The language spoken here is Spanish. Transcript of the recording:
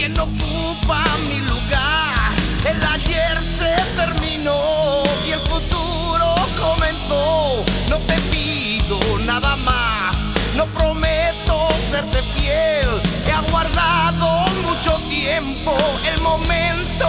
¿Quién ocupa mi lugar? El ayer se terminó y el futuro comenzó. No te pido nada más, no prometo serte fiel. He aguardado mucho tiempo el momento